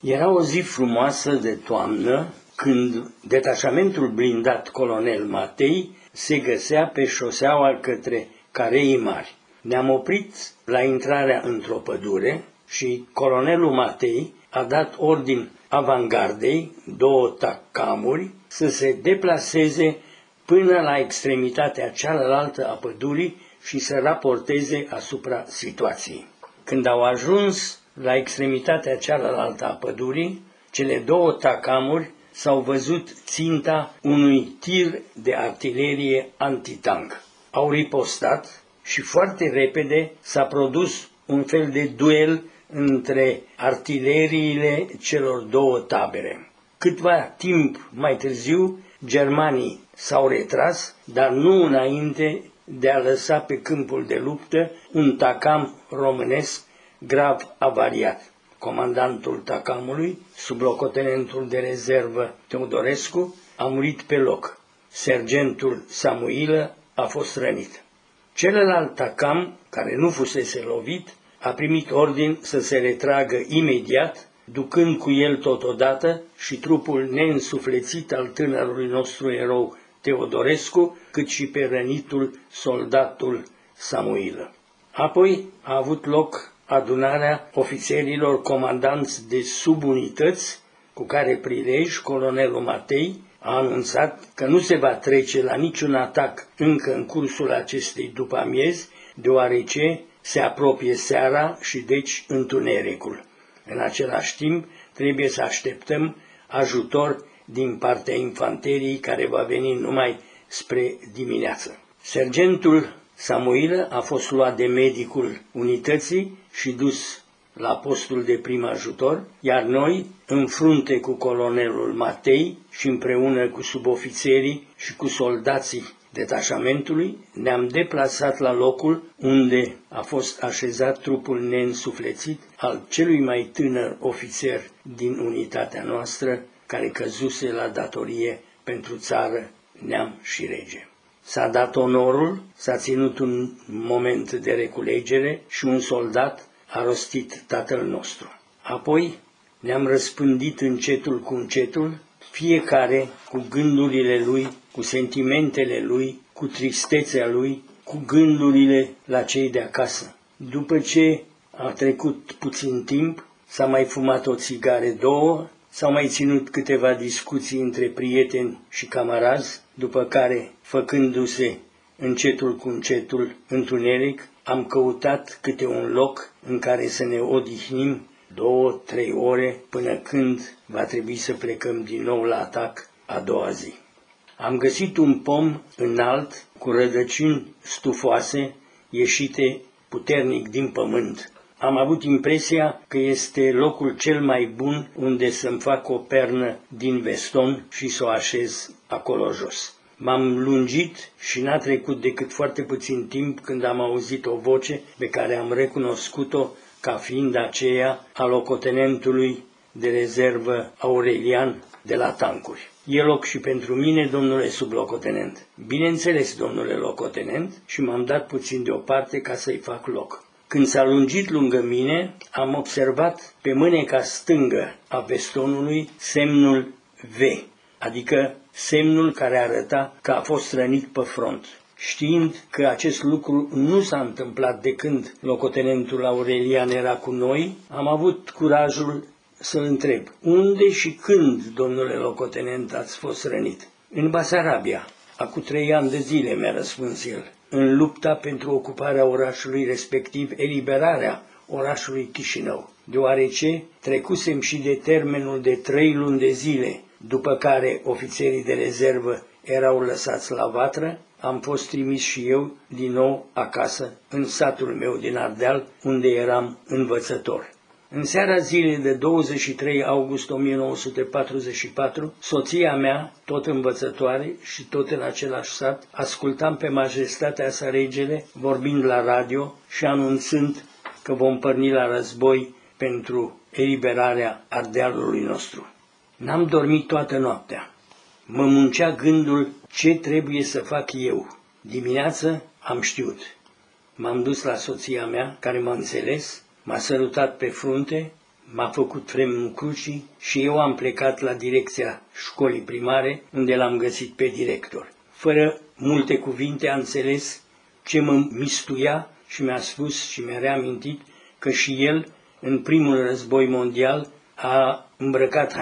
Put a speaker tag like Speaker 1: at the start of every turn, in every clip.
Speaker 1: Era o zi frumoasă de toamnă când detașamentul blindat Colonel Matei se găsea pe șoseaua către Careii Mari. Ne-am oprit la intrarea într-o pădure și colonelul Matei a dat ordin avangardei, 2 tacamuri, să se deplaseze până la extremitatea cealaltă a pădurii și să raporteze asupra situației. Când au ajuns la extremitatea cealaltă a pădurii, cele 2 tacamuri s-au văzut ținta unui tir de artilerie antitank. Au ripostat și foarte repede s-a produs un fel de duel între artileriile celor 2 tabere. Câtva timp mai târziu, germanii s-au retras, dar nu înainte de a lăsa pe câmpul de luptă un tacam românesc grav avariat. Comandantul tacamului, sublocotenentul de rezervă Teodorescu, a murit pe loc. Sergentul Samuilă a fost rănit. Celălalt tacam, care nu fusese lovit, a primit ordin să se retragă imediat, ducând cu el totodată și trupul neînsuflețit al tânărului nostru erou Teodorescu, cât și pe rănitul soldatul Samuilă. Apoi a avut loc adunarea ofițerilor comandanți de subunități, cu care prilej colonelul Matei a anunțat că nu se va trece la niciun atac încă în cursul acestei după-amiezi, deoarece se apropie seara și deci întunericul. În același timp, trebuie să așteptăm ajutor din partea infanteriei care va veni numai spre dimineață. Sergentul Samuilă a fost luat de medicul unității și dus la postul de prim ajutor, iar noi, în frunte cu colonelul Matei și împreună cu subofițerii și cu soldații detașamentului, ne-am deplasat la locul unde a fost așezat trupul neînsuflețit al celui mai tânăr ofițer din unitatea noastră, care căzuse la datorie pentru țară, neam și rege. S-a dat onorul, s-a ținut un moment de reculegere și un soldat a rostit Tatăl nostru. Apoi ne-am răspândit încetul cu încetul, fiecare cu gândurile lui, cu sentimentele lui, cu tristețea lui, cu gândurile la cei de acasă. După ce a trecut puțin timp, s-a mai fumat o țigare, 2, s-au mai ținut câteva discuții între prieteni și camarazi, după care, făcându-se încetul cu încetul întuneric, am căutat câte un loc în care să ne odihnim 2-3 ore până când va trebui să plecăm din nou la atac a doua zi. Am găsit un pom înalt cu rădăcini stufoase ieșite puternic din pământ. Am avut impresia că este locul cel mai bun unde să-mi fac o pernă din veston și să o așez acolo jos. M-am lungit și n-a trecut decât foarte puțin timp când am auzit o voce pe care am recunoscut-o ca fiind aceea a locotenentului de rezervă Aurelian de la tancuri. E loc și pentru mine, domnule sublocotenent. Bineînțeles, domnule locotenent, și m-am dat puțin deoparte ca să-i fac loc. Când s-a lungit lângă mine, am observat pe mâneca stângă a vestonului semnul V, adică semnul care arăta că a fost rănit pe front. Știind că acest lucru nu s-a întâmplat de când locotenentul Aurelian era cu noi, am avut curajul să-l întreb: unde și când, domnule locotenent, ați fost rănit? În Basarabia. Acum 3 ani de zile, mi-a răspuns el, în lupta pentru ocuparea orașului, respectiv eliberarea orașului Chișinău, deoarece trecusem și de termenul de 3 luni de zile, după care ofițerii de rezervă erau lăsați la vatră, am fost trimis și eu din nou acasă, în satul meu din Ardeal, unde eram învățător. În seara zilei de 23 august 1944, soția mea, tot învățătoare și tot în același sat, ascultam pe majestatea sa regele vorbind la radio și anunțând că vom porni la război pentru eliberarea Ardealului nostru. N-am dormit toată noaptea. Mă muncea gândul ce trebuie să fac eu. Dimineață am știut. M-am dus la soția mea, care m-a înțeles, m-a sărutat pe frunte, m-a făcut fremnul crucii și eu am plecat la direcția școlii primare, unde l-am găsit pe director. Fără multe cuvinte a înțeles ce mă mistuia și mi-a spus și mi-a reamintit că și el, în primul război mondial, a îmbrăcat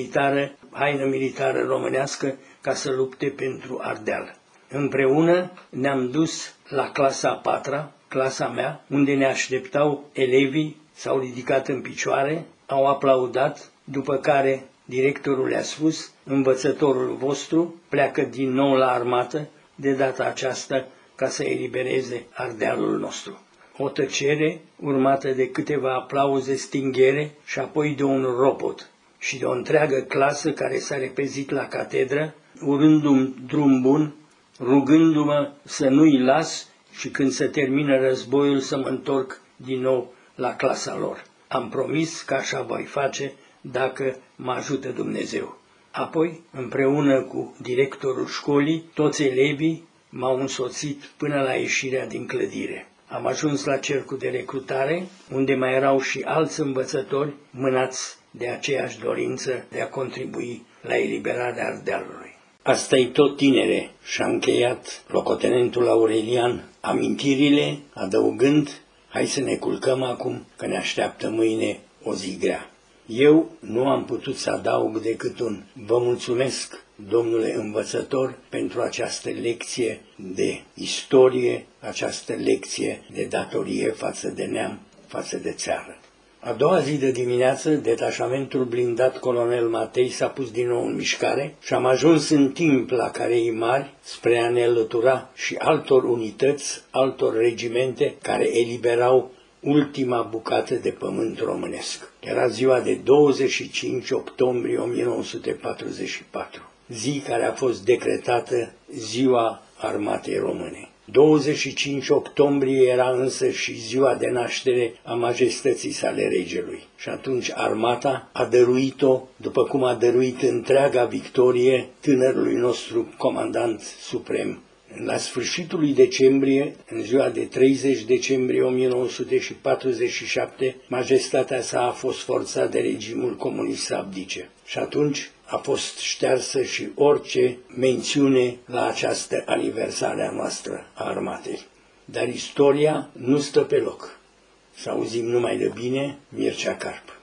Speaker 1: haină militară românească ca să lupte pentru Ardeal. Împreună ne-am dus la clasa a patra, clasa mea, unde ne așteptau elevii, s-au ridicat în picioare, au aplaudat, după care directorul le-a spus: învățătorul vostru pleacă din nou la armată, de data aceasta ca să elibereze Ardealul nostru. O tăcere urmată de câteva aplauze stinghere și apoi de un ropot și de o întreagă clasă care s-a repezit la catedră, urându-mi drum bun, rugându-mă să nu-i las și când se termină războiul să mă întorc din nou la clasa lor. Am promis că așa voi face dacă mă ajută Dumnezeu. Apoi, împreună cu directorul școlii, toți elevii m-au însoțit până la ieșirea din clădire. Am ajuns la cercul de recrutare, unde mai erau și alți învățători mânați de aceeași dorință de a contribui la eliberarea Ardealului. Asta-i tot, tinere, și-a încheiat locotenentul Aurelian amintirile, adăugând: hai să ne culcăm acum, că ne așteaptă mâine o zi grea. Eu nu am putut să adaug decât un: vă mulțumesc, domnule învățător, pentru această lecție de istorie, această lecție de datorie față de neam, față de țară. A doua zi de dimineață, detașamentul blindat Colonel Matei s-a pus din nou în mișcare și am ajuns în timp la Carei Mari spre a ne alătura și altor unități, altor regimente care eliberau ultima bucată de pământ românesc. Era ziua de 25 octombrie 1944, zi care a fost decretată ziua Armatei Române. 25 octombrie era însă și ziua de naștere a majestății sale regelui. Și atunci armata a dăruit-o, după cum a dăruit întreaga victorie, tânărului nostru comandant suprem. La sfârșitul lui decembrie, în ziua de 30 decembrie 1947, majestatea sa a fost forțată de regimul comunist să abdice. Și atunci a fost ștearsă și orice mențiune la această aniversare a noastră a armatei. Dar istoria nu stă pe loc. Să auzim numai de bine, Mircea Carp.